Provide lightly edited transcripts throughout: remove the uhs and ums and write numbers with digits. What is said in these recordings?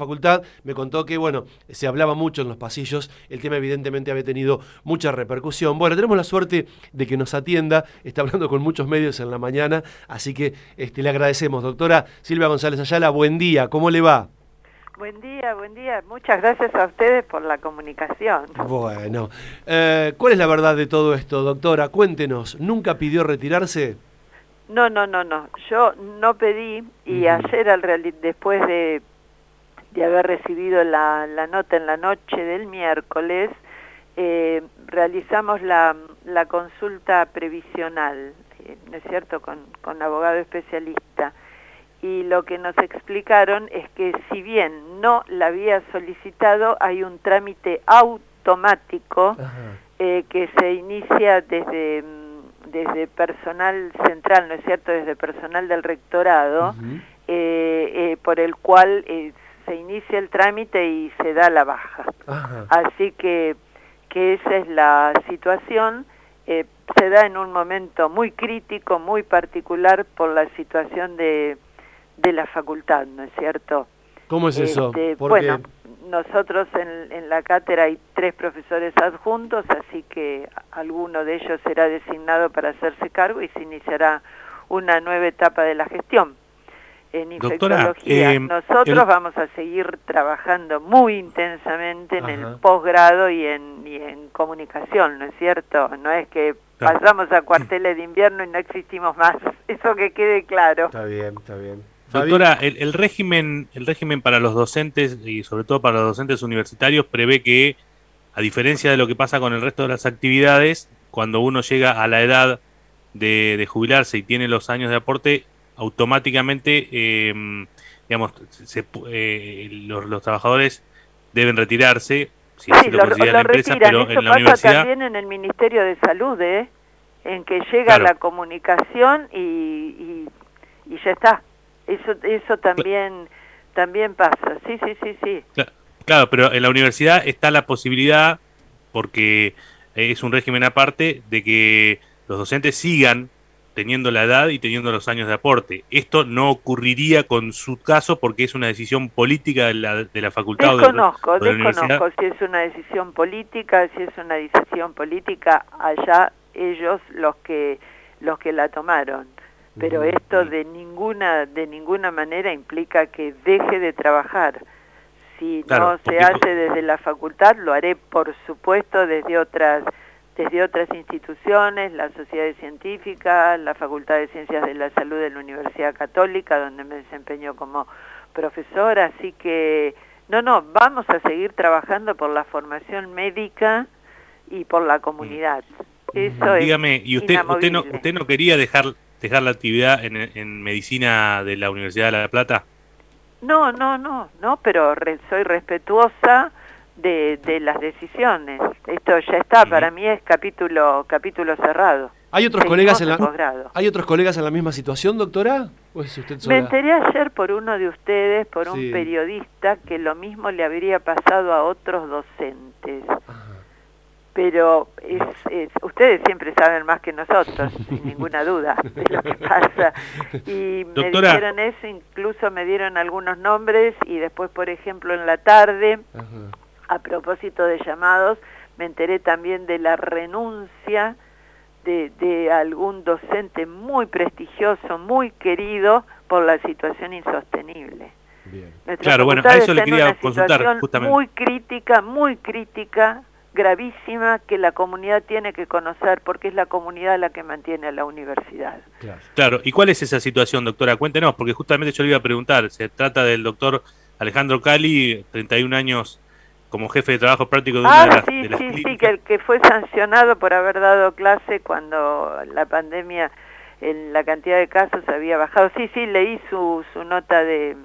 facultad, me contó que, bueno, se hablaba mucho en los pasillos, el tema evidentemente había tenido mucha repercusión. Bueno, tenemos la suerte de que nos atienda, está hablando con muchos medios en la mañana, así que le agradecemos. Doctora Silvia González Ayala, buen día, ¿cómo le va? Buen día, buen día. Muchas gracias a ustedes por la comunicación. Bueno, ¿cuál es la verdad de todo esto, doctora? Cuéntenos, ¿nunca pidió retirarse? No. Yo no pedí y ayer, después de haber recibido la nota en la noche del miércoles, realizamos la consulta previsional, ¿no es cierto?, con abogado especialista. Y lo que nos explicaron es que si bien no la había solicitado, hay un trámite automático que se inicia desde personal central, ¿no es cierto?, desde personal del rectorado, por el cual se inicia el trámite y se da la baja. Así que esa es la situación. Se da en un momento muy crítico, muy particular por la situación de la facultad, ¿no es cierto? ¿Cómo es eso? Bueno, nosotros en la cátedra hay 3 profesores adjuntos, así que alguno de ellos será designado para hacerse cargo y se iniciará una nueva etapa de la gestión en infectología. Nosotros vamos a seguir trabajando muy intensamente en el posgrado y en comunicación, ¿no es cierto? No es que pasamos a cuarteles de invierno y no existimos más, eso que quede claro. Está bien, está bien. Doctora, el régimen para los docentes y sobre todo para los docentes universitarios prevé que, a diferencia de lo que pasa con el resto de las actividades, cuando uno llega a la edad de jubilarse y tiene los años de aporte, automáticamente, digamos, los trabajadores deben retirarse, si así lo considera la empresa, retiran. pero eso en la pasa universidad también en el Ministerio de Salud, en que llega la comunicación y ya está. Eso también pasa, sí. Claro, pero en la universidad está la posibilidad, porque es un régimen aparte, de que los docentes sigan teniendo la edad y teniendo los años de aporte. Esto no ocurriría con su caso porque es una decisión política de la facultad Desconozco de la universidad. Si es una decisión política, allá ellos los que la tomaron. Pero esto de ninguna manera implica que deje de trabajar. Si no se hace desde la facultad, lo haré por supuesto desde otras instituciones, las sociedades científicas, la Facultad de Ciencias de la Salud de la Universidad Católica, donde me desempeño como profesora, así que vamos a seguir trabajando por la formación médica y por la comunidad. Eso dígame, es ¿y usted no quería dejar la actividad en medicina de la Universidad de La Plata? No, pero soy respetuosa de las decisiones. Esto ya está, para mí es capítulo cerrado. ¿Hay otros colegas en la misma situación, doctora? ¿O es usted sola? Me enteré ayer por uno de ustedes, por un periodista, que lo mismo le habría pasado a otros docentes. Pero ustedes siempre saben más que nosotros, sin ninguna duda, de lo que pasa. Y me dijeron eso, incluso me dieron algunos nombres, y después, por ejemplo, en la tarde, a propósito de llamados, me enteré también de la renuncia de algún docente muy prestigioso, muy querido, por la situación insostenible. Claro, bueno, a eso le quería consultar, justamente. Muy crítica, gravísima, que la comunidad tiene que conocer, porque es la comunidad la que mantiene a la universidad. Claro, ¿y cuál es esa situación, doctora? Cuéntenos, porque justamente yo le iba a preguntar. Se trata del doctor Alejandro Cali, 31 años como jefe de trabajo práctico de una de las clínicas. Sí, que fue sancionado por haber dado clase cuando la pandemia, la cantidad de casos había bajado. Sí, leí su nota de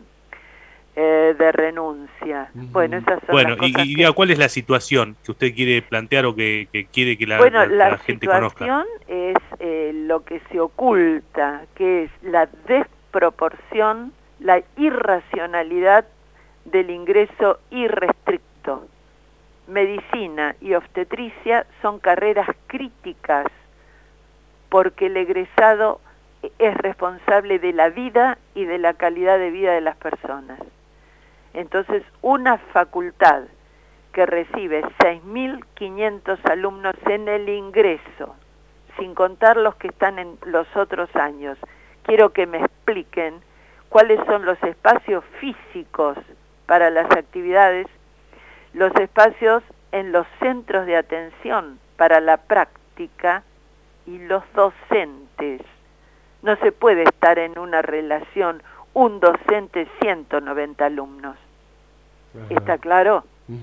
renuncia. Bueno, esas son las cosas y diga, ¿cuál es la situación que usted quiere plantear o que quiere que la gente conozca? La situación es lo que se oculta, que es la desproporción, la irracionalidad del ingreso irrestricto. Medicina y obstetricia son carreras críticas porque el egresado es responsable de la vida y de la calidad de vida de las personas. Entonces, una facultad que recibe 6.500 alumnos en el ingreso, sin contar los que están en los otros años, quiero que me expliquen cuáles son los espacios físicos para las actividades, los espacios en los centros de atención para la práctica y los docentes. No se puede estar en una relación un docente 190 alumnos. ¿Está claro?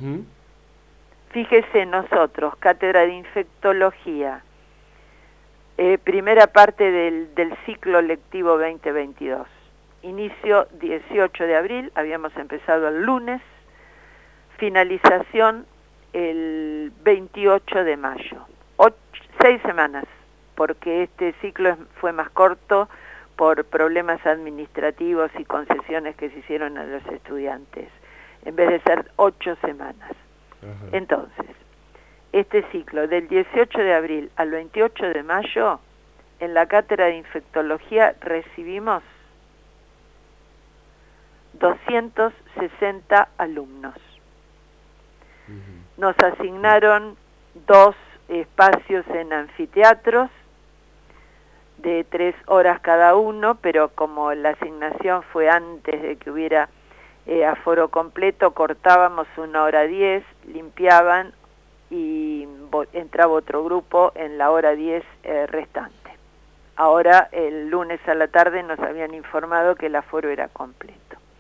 Fíjese nosotros, Cátedra de Infectología, primera parte del ciclo lectivo 2022. Inicio 18 de abril, habíamos empezado el lunes, finalización el 28 de mayo. 6 semanas, porque este ciclo fue más corto por problemas administrativos y concesiones que se hicieron a los estudiantes, en vez de ser 8 semanas. Entonces, este ciclo del 18 de abril al 28 de mayo, en la Cátedra de Infectología recibimos 260 alumnos. Nos asignaron 2 espacios en anfiteatros de 3 horas cada uno, pero como la asignación fue antes de que hubiera aforo completo, cortábamos 1h10, limpiaban y entraba otro grupo en la hora 10 restante. Ahora, el lunes a la tarde, nos habían informado que el aforo era completo.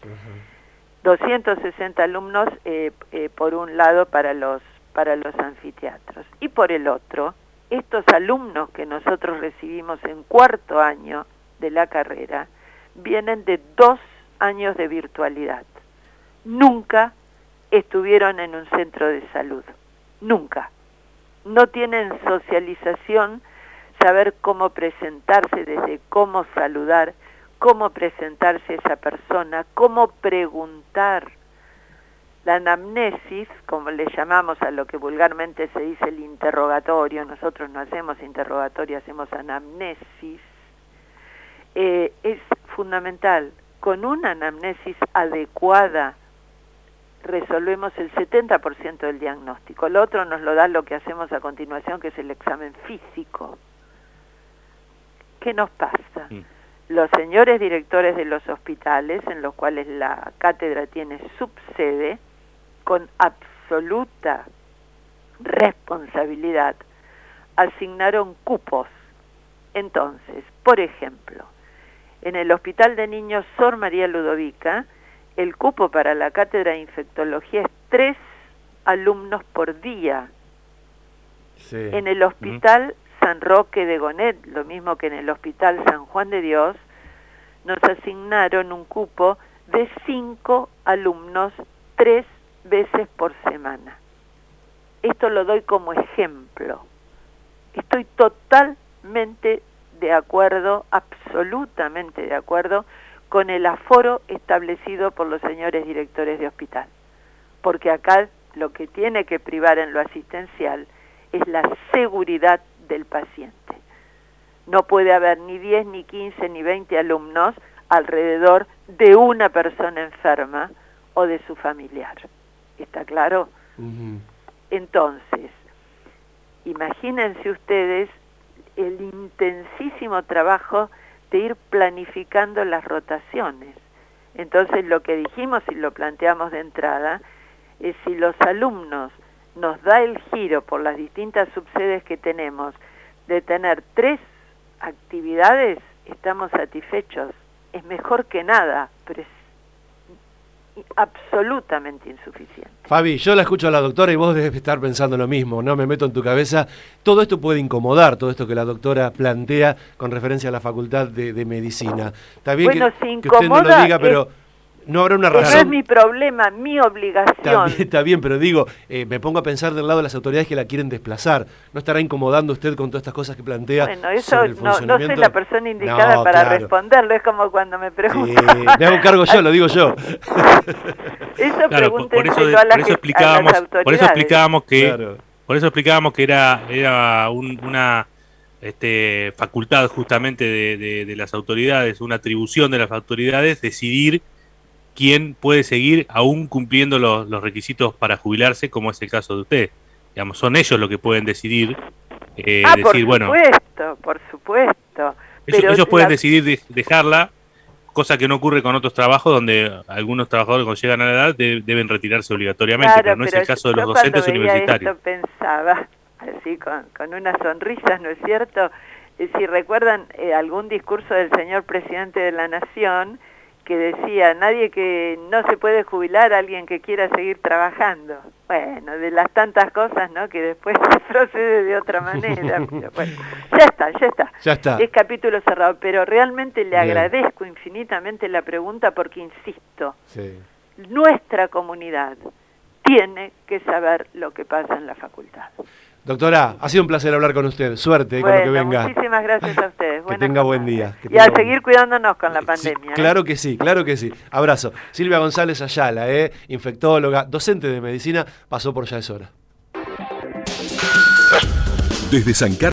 260 alumnos por un lado para los anfiteatros, y por el otro, estos alumnos que nosotros recibimos en 4º año de la carrera vienen de 2 años de virtualidad. Nunca estuvieron en un centro de salud, nunca. No tienen socialización, saber cómo presentarse, desde cómo saludar, cómo presentarse a esa persona, cómo preguntar. La anamnesis, como le llamamos a lo que vulgarmente se dice el interrogatorio, nosotros no hacemos interrogatorio, hacemos anamnesis, es fundamental. Con una anamnesis adecuada resolvemos el 70% del diagnóstico. Lo otro nos lo da lo que hacemos a continuación, que es el examen físico. ¿Qué nos pasa? Los señores directores de los hospitales, en los cuales la cátedra tiene subsede, con absoluta responsabilidad, asignaron cupos. Entonces, por ejemplo, en el Hospital de Niños Sor María Ludovica, el cupo para la cátedra de infectología es 3 alumnos por día. Sí. En el Hospital San Roque de Gonet, lo mismo que en el Hospital San Juan de Dios, nos asignaron un cupo de 5 alumnos 3 veces por semana. Esto lo doy como ejemplo. Estoy totalmente de acuerdo, absolutamente de acuerdo, con el aforo establecido por los señores directores de hospital. Porque acá lo que tiene que privar en lo asistencial es la seguridad del paciente. No puede haber ni 10, ni 15, ni 20 alumnos alrededor de una persona enferma o de su familiar. ¿Está claro? Entonces, imagínense ustedes el intensísimo trabajo de ir planificando las rotaciones. Entonces, lo que dijimos y lo planteamos de entrada es, si los alumnos nos da el giro por las distintas subsedes que tenemos de tener 3 actividades, estamos satisfechos. Es mejor que nada, pero es absolutamente insuficiente. Fabi, yo la escucho a la doctora y vos debes estar pensando lo mismo, no me meto en tu cabeza. Todo esto puede incomodar, todo esto que la doctora plantea con referencia a la Facultad de Medicina. Está bien, bueno, que usted no lo diga, pero no habrá una razón. No es mi problema, mi obligación. Está bien, pero digo, me pongo a pensar del lado de las autoridades que la quieren desplazar. ¿No estará incomodando usted con todas estas cosas que plantea? Bueno, eso no soy la persona indicada para responderlo. Es como cuando me preguntan. Sí, me hago cargo yo, lo digo yo. Eso claro, por eso explicábamos que era una facultad justamente de las autoridades, una atribución de las autoridades decidir quién puede seguir aún cumpliendo los requisitos para jubilarse, como es el caso de usted. Digamos, son ellos los que pueden decidir, decir, bueno, por supuesto. Ellos pueden decidir dejarla, cosa que no ocurre con otros trabajos donde algunos trabajadores cuando llegan a la edad deben retirarse obligatoriamente, claro, pero no es el caso de los docentes universitarios. Esto pensaba, así con una sonrisa, ¿no es cierto? Si recuerdan algún discurso del señor presidente de la Nación que decía, nadie que no se puede jubilar a alguien que quiera seguir trabajando. Bueno, de las tantas cosas, ¿no?, que después se procede de otra manera. Pero bueno, ya está. Es capítulo cerrado, pero realmente le agradezco infinitamente la pregunta porque, insisto, nuestra comunidad tiene que saber lo que pasa en la facultad. Doctora, ha sido un placer hablar con usted. Suerte con lo que venga. Muchísimas gracias a ustedes. Que tenga buen día. Y a seguir cuidándonos con la pandemia. Claro que sí, claro que sí. Abrazo. Silvia González Ayala, infectóloga, docente de medicina, pasó por Ya es Hora. Desde San Carlos.